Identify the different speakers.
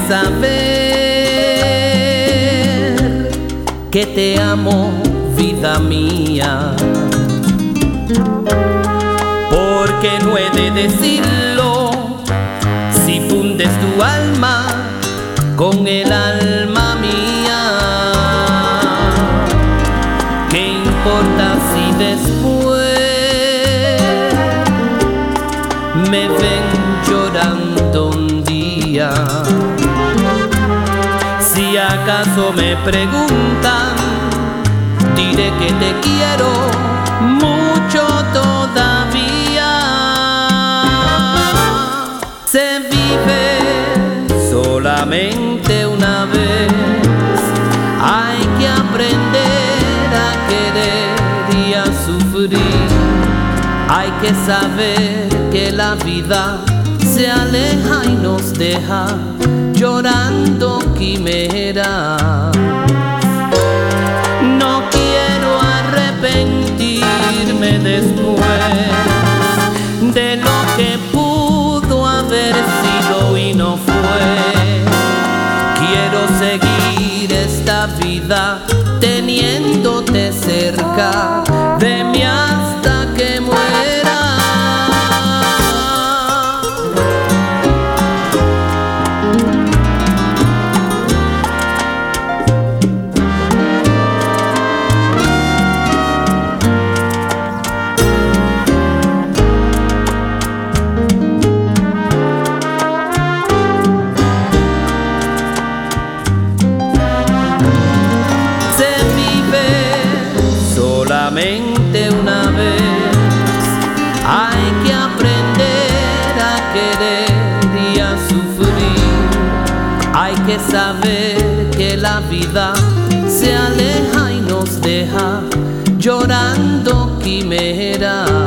Speaker 1: saber que te amo, vida mía, porque no he de decirlo si fundes tu alma con el alma mía. ¿Qué importa si después me ven llorando un día? Si acaso me preguntan, diré que te quiero mucho todavía. Se vive solamente una vez, hay que aprender a querer y a sufrir. Hay que saber que la vida se aleja y nos deja llorando quimeras. No quiero arrepentirme después de lo que pudo haber sido y no fue. Quiero seguir esta vida teniéndote cerca de mí hasta que muera. Solamente una vez, hay que aprender a querer y a sufrir. Hay que saber que la vida se aleja y nos deja llorando quimeras.